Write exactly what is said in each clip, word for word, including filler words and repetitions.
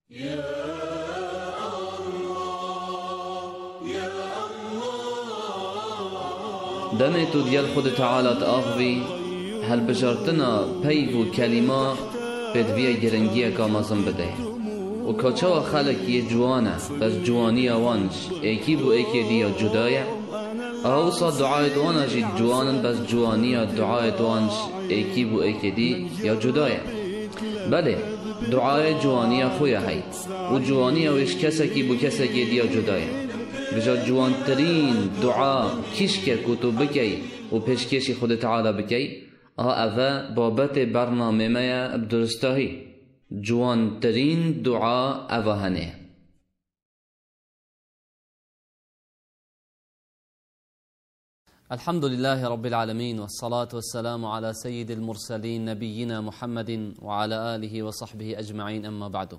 دنه تو دیل خود تعالت آخوی هل بجارتنا پیو و کلمه بدویه گرنگیه که مازم بده و کچه و خلق یه جوانه بس جوانی آوانش ایکی بو ایکی دیا جدایه اوصا دعای دوانه جید جوانن بس جوانی دعای دوانش ایکی بو ایکی دی یا جدایه بله دعای جوانی خویه هی و جوانی ویش کسکی بو کسکی دیا جدایه بجا جوانترین دعا کش که کتو بکی و پیشکشی خود تعالی بکی آها اوه بابت برنامه میا بدرستاهی جوانترین دعا اوه هنه. الحمد لله رب العالمين والصلاة والسلام على سيد المرسلين نبينا محمد وعلى آله وصحبه أجمعين أما بعد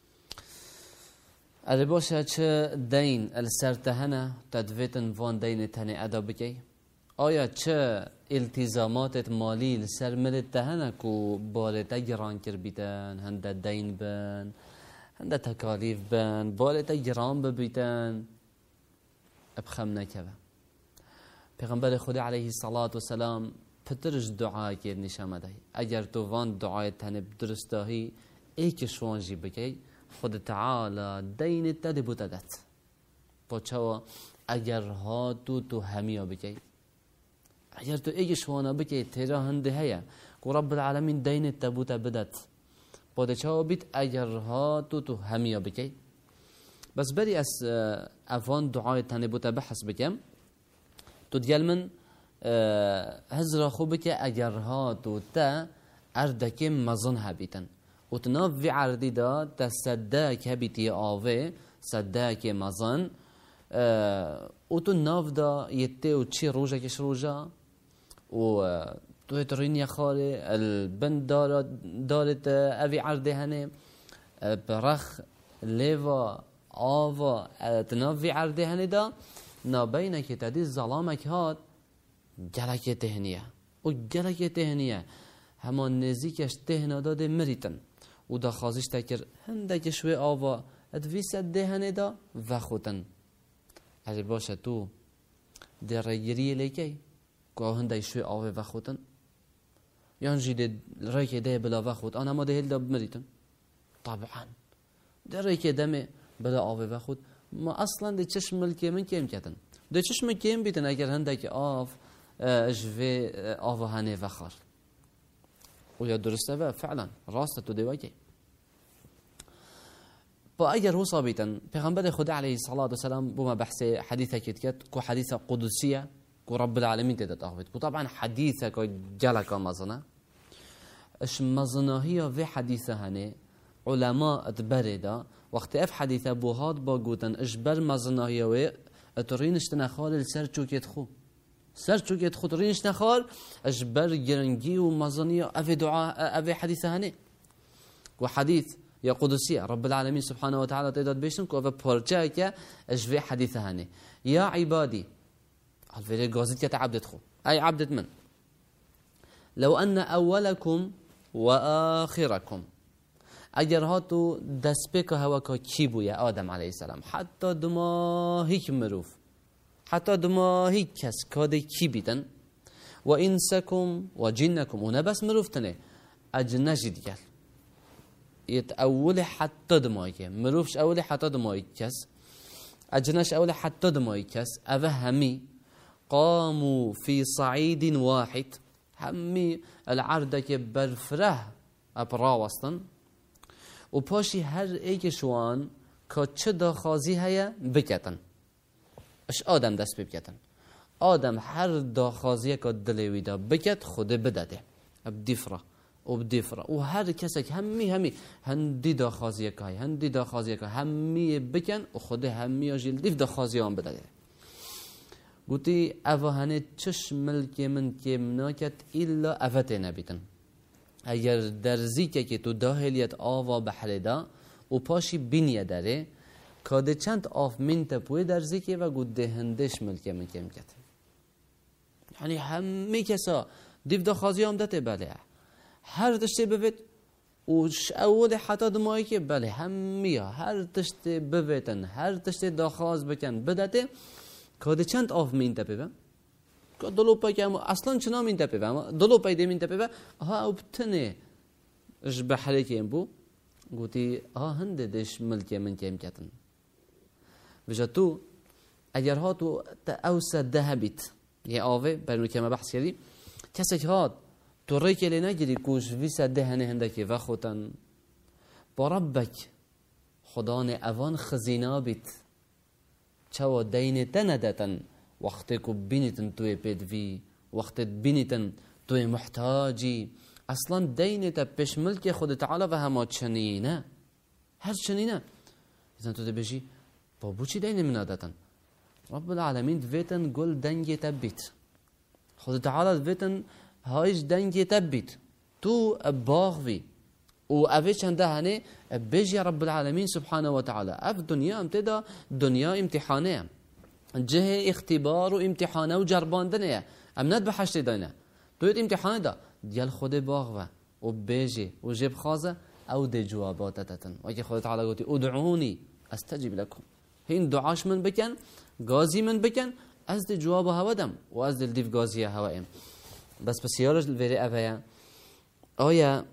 الباشا چه دین السرتهنه تدویتن وان دین تنی ادا بکی آیا چه التزامات مالی السر ملت تهنه کو بالتا گران کر بیتن هنده دین بن هنده تکالیف بن بالتا گران ببیتن ابخم نکوه پیغمبر خدا علیه الصلاة والسلام پترش دعای که نشامده اگر تو وان دعای تنی بدرستاهی ایکش وانجی بکی خود تعالی دین تدی بوددت پاچوا اگر ها تو تو همیا بکی اگر تو ایگش وانا بکی تیرا هنده هیا که رب العالمین دین تبوتا بدت پاچوا بیت اگر ها تو تو همیا بکی بس بری از افان دعای تنی بوتا بحث بکم تو دیل من هزرا خوب که اگر ها تو تا اردک مزن هبیتن و تناف وی عردی دا تصدق هبیتی آوه صدق مزن و تو ناف دا یته و چی روژه کش روژه و تو اترین یا خاله البند دارت اوی عرده هنه برخ لیوا آوا تناف وی عرده هنه دا نابینه که تدی ظلامک هات گلک تهنیه و گلک تهنیه همان نزیکش تهنا داده مریتن و دا خازش تکر هنده شوی آوا ادویست دهنه دا و خودن اگر باشه تو در گریه لیکی که هنده شوی آوا و خودن یان جیده رای که ده بلا و خود آن ما ده هل دا بمریتن طبعا در رای که دمه بلا آوا و خود ما اصلا ده چشم ملکی من کم کتن ده چشم کم بیتن اگر هنده که آف جوی آوا هنه و خار و یا درسته و فعلا راسته تو دیوکی با اگر هو صابیتن پیغمبر خدا علیه الصلاة والسلام بما بحث حدیثه کت کت کو حدیث قدسیه کو رب العالمین تدت آخوید کو طبعا حدیثه کو جلکا مزنه اش مزناهی و حدیثه هنه علماء اتبرده وقت اف حدیثه بوهاد با گوتن اجبر مزناهی و اترینش نخال السر چوکت خو سر چوکت خود رینش نخال اجبر گرنگی و مزنی اف دعا اف حدیث هنه و حدیث یا قدسیه رب العالمین سبحانه و تعالی تعداد بیشتن که اف پرچه که اجوه حدیث هنه یا عبادی الفيديو جوزيت كتا عبدت خو اي عبدت من لو ان اولكم واخركم اگر هاتو دسپیک هوا که کی بویا آدم علیه السلام حتی دماهی مروف حتی دماهی کس کاده کی بیدن و انسکم و جنکم و نبس مروفتنه اجنجی دیگر یت اول حتی دماهی مروفش اول حتی دماهی کس اجنش اول حتی دماهی کس اوه همی قاموا في صعيد واحد همي العردك برفره ابراوستن و پاشی هر ایکشوان که چه داخازی هیا بکتن اش آدم دست بکتن آدم هر داخازی که دلوی دا بکت خود بدده بدیفره و بدیفره و هر کسی که همی همی هندی داخازی که های هندی داخازی که همی بکن و خود همی آجیل دیف داخازی هم بدده گوتی اوهانه چش ملک من که مناکت ایلا اوته نبیتن اگر درزی که تو داخلیت آوا بحر دا و پاشی بینیه داره کاده چند آف من تپوی درزی که و گود دهندش ملک من که مکت یعنی همه کسا دیو دا خازی هم داته بله هر دشته ببید وش اول حتی دمایی که بله همیا هر تشت ببیتن هر تشت داخواز بکن بدته که چند آف مین تپیوه که دلو پای که اصلا چنا مین تپیوه دلو پای دی مین تپیوه ها او بتنه اش بحری که بو گوتی ها هنده دش ملکی من که امکتن وجه تو اگر ها تو اوسا ده بیت یه آوه برنو که ما بحث کردی کسی که ها تو ری که لی نگیری کوش ویسا ده هنه هنده که وخوتن با ربک خدان اوان خزینا بیت چوا دین تندتن وقتی که بینیتن توی پیدوی وقتی بینیتن توی محتاجی اصلا دین تا پیش ملک خود تعالی و همه چنینه هر چنینه ازن تو دبیجی بابو چی دین من دادتن رب العالمین دویتن گل دنگی تبیت خود تعالی دویتن هایش دنگی تبیت تو باغوی و اوه چنده هنه بیجی رب العالمین سبحانه و تعالی اف دنیا امتدا دنیا امتحانه جه اختبار و امتحانه و جرباندنه ام ند بحشت داینه تویت امتحانه دا دیال خود باغوه و بیجی و جب خازه او دی جواباتتن و اگه خود تعالی گوتی ادعونی استجیب لکم هین دعاش من بکن گازی من بکن از دی جواب هوا دم و از دی دیف گازی هوا ام بس بسیارش الویری اوه آیا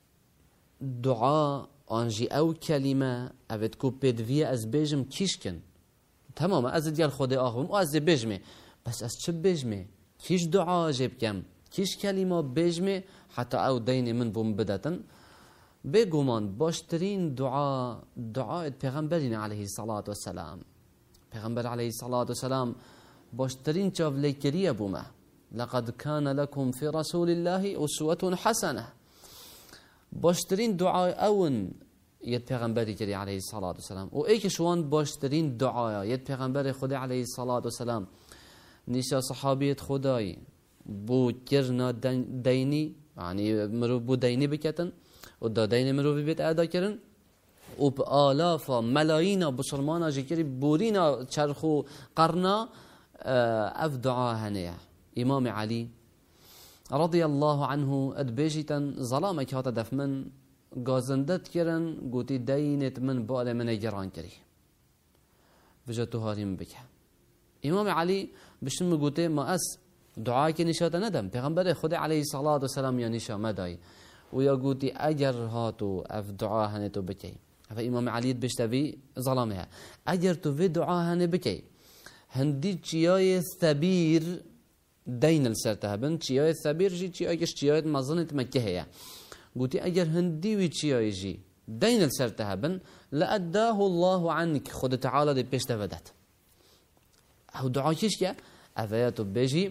دعا آنجی او کلمه اوید کو پیدویه از بیجم کیش کن تمام از دیال خود آخوم و از دی بیجمه بس از چه بیجمه کیش دعا جب کم کیش کلمه بیجمه حتی او دین من بوم بدتن بگومان باشترین دعا دعا پیغمبرین علیه الصلاة والسلام پیغمبر علیه الصلاة والسلام باشترین چاولیکریه بومه لقد كان لكم في رسول الله أسوة حسنة باشترین دعای اون یت پیغمبری کردی علیه الصلاة والسلام و ای که شوان باشترین دعای یت پیغمبر خدا علیه الصلاة والسلام نیشا صحابیت خدای بو کرنا دینی یعنی مرو بو دینی بکتن و دا دین مرو بیت ادا کردن و با آلافا ملایینا بسرمانا جکری بورینا چرخو قرنا اف دعا هنیه امام علی رضی الله عنه ادبیجیتن ظلامک هاتا دف من گازندت کرن گوتی دینت من بال من گران کری وجه تو هاریم بکه امام علی بشن مگوته ما اس دعا که نشاته ندم پیغمبر خود علیه الصلاة والسلام یا نشا مدای و یا گوتی اگر هاتو اف دعا هنه تو بکی اف امام علی بشتوی ظلامها اگر تو في دعا هنه بکی هندی چیای ثبیر دین السرتها بن چیای ثبیر جی چیای کش چیای مزنت مکه هیا قلتي أجر هندي ويتشي يجي دين السرتها بن لأداه الله عنك خد تعالى دي بيش تفدت أو دعاء كيشكا أفيات بيجي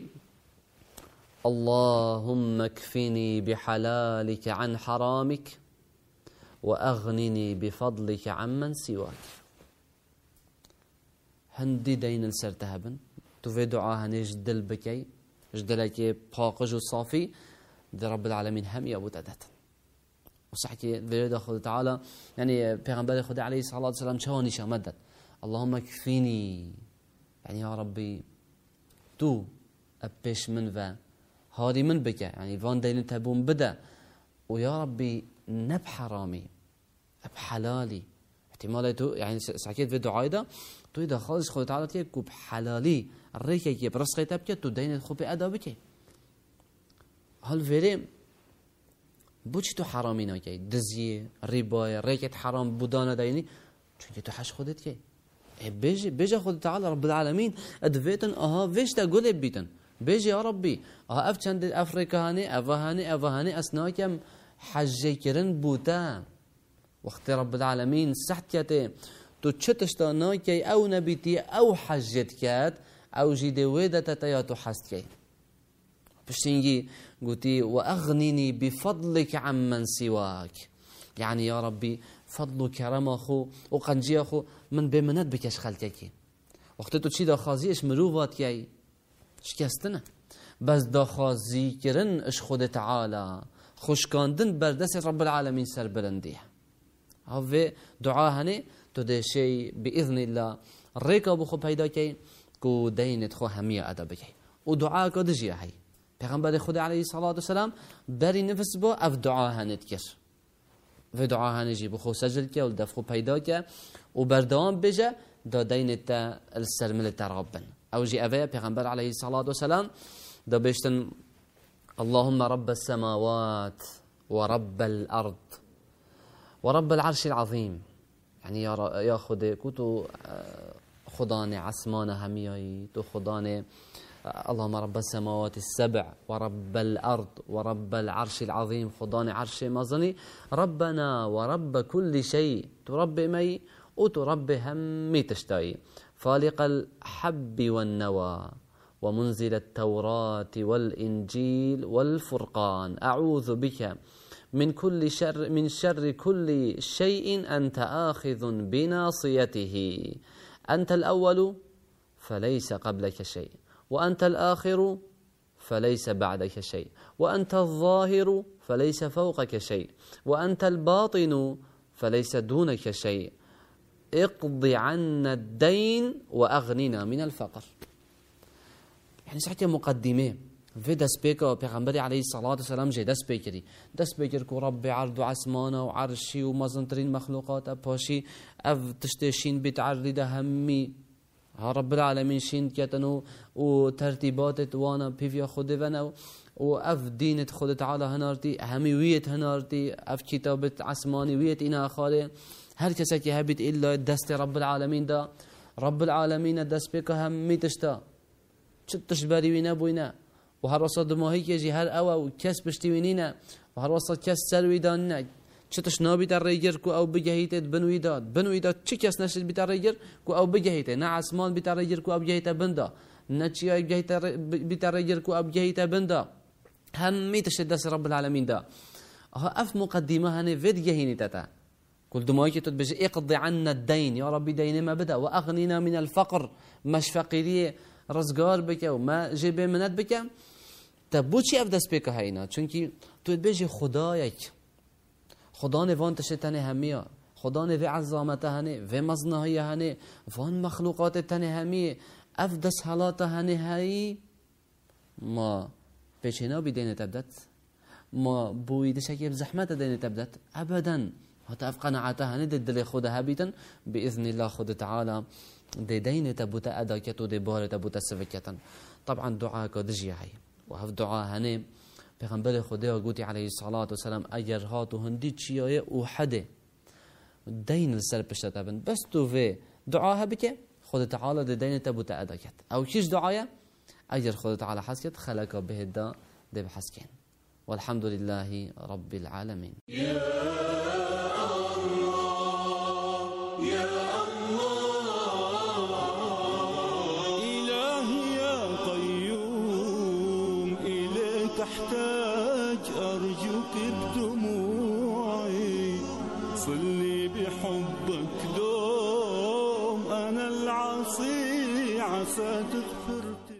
اللهم اكفني بحلالك عن حرامك وأغنني بفضلك عمن سواك هندي دين السرتها بن تفي دعاها نجدل بكي جدلك باقج وصافي دي رب العالمين هم يا أبو تدت وصحكي ذي خد تعالى يعني پیغمبر خدا عليه الصلاة والسلام شواني شامدت اللهم اكفيني يعني يا ربي تو أبش من ذا هادي من بك يعني فان دين تبون بدا ويا ربي نب حرامي أب حلالي احتمال تو يعني سعكيت في دعاء ده تو إذا خالص خد تعالى تيك بحلالي الريكة كي برسقي تبكي تو دين خوبي أدا بكي هل فيري بوچ تو حرامی نکی دزیه ربای ریکت حرام بودانه دینی چون که تو حش خودت کی بيجي بيجي خود تعالى رب العالمين ادفيتن اها ويش تا قول بيتن بيجي يا ربي اها اف چند افريقا هاني افهاني افهاني اسناكم حج كرن بوتا وقت رب العالمين صحتيته تو چتشتا ناكي او نبيتي او حجت كات او جيدي ويدتا يا تو حست كي بشتنجي قلتي واغنني بفضلك عمن سواك يعني يا ربي فضل كرم اخو وقنجي اخو من بمنت بكش خلتكي وقت تو چی داخازیش مروفات کی شکستنه بس داخازی کرن اش خود تعالی خوشکاندن بردست رب العالمین سر بلندیه هاو دعا هنه تو ده شی باذن الله ریکا بخو پیدا کی کو دینت خو همیه ادا بکی و دعا کو دجیه هی پیغمبر خدا علیه الصلاة والسلام بری نفس با اف دعا هنت کش في دعاء هنجي بخو سجل كه والدفخو پیدا كه وبردوام بجا دا دين تا السرمل ترابن او جي افا پیغمبر عليه الصلاة والسلام دا بيشتن اللهم رب السماوات ورب الأرض ورب العرش العظيم. يعني يا يا خدي كوتو خداني عسمان همياي تو خداني اللهم رب السماوات السبع ورب الأرض ورب العرش العظيم خداني عرش مازني ربنا ورب كل شيء ترب مي وترب همي تشتاي فالق الحب والنوى ومنزل التوراة والإنجيل والفرقان أعوذ بك من كل شر من شر كل شيء أنت آخذ بناصيته أنت الأول فليس قبلك شيء وأنت الآخر فليس بعدك شيء وأنت الظاهر فليس فوقك شيء وأنت الباطن فليس دونك شيء اقض عنا الدين وأغننا من الفقر. يعني ساعتها مقدمة في دست بيكا پیغمبر عليه الصلاة والسلام جي دست بيكري دست بيكر كو رب عرض وعسمانه وعرشي ومزنترين مخلوقات باشي اف تشتشين بتعرض همي ها رب العالمين شين كتنو وترتيبات وانا بيفيا خود وانا واف دينت خود تعالى هنارتي همي ويت هنارتي اف كتابة عسماني ويت انا خالي هر كسا كي هبت الا دست رب العالمين دا رب العالمين دست بيكا همي تشتا چتش باري وينا بوينا وهر وسط دماهي كيجي هر أوا وكس بشتوينينا وهر وسط كس سروي داننا چتش نابي تريجر كو أو بجهيت بنوي داد بنوي داد چي كس نشد بتريجر كو أو بجهيت نا عسمان بتريجر كو أو بجهيت بندا نا چي بجهيت بتريجر كو أو بجهيت بندا همي تشدس رب العالمين دا ها أف مقدمة هني فيد جهيني تتا كل دماهي كي تتبجي اقضي عنا الدين يا ربي دين ما بدا وأغننا من الفقر مش فقيرية رزقار بك وما جيب منت بك تبوچی اف دست بك هينا چونكي تو بيجي خدايك خدا نوان تشتنه هميا خدا نوی عظامته هنه و مزنهی هنه وان مخلوقات تنه همی اف دست حالات هنه هی ما پیچینا بی دینه تبدت ما بویده شکیب زحمت دینه تبدت ابدا حتى اف قناعته هنه دل خدا هبیتن بإذن الله خود تعالى دي دينه تبوتا اداكتو دي باره تبوتا سفكتن. طبعا دعاء كدجي هي وهف دعاء هنه پیغمبر خدا گوتی علیه الصلاة والسلام اگر هاتو هندی چیای اوحده دین سر پشت تبن بس تو في دعاها بك خود تعالى دي دين تبو تأدكت او كيش دعايا اجر خود تعالى حسكت خلق به الدا دي بحسكين والحمد لله رب العالمين. يا الله يا تحتاج أرجوك بدموعي صلي بحبك دوم أنا العصي عسى تغفر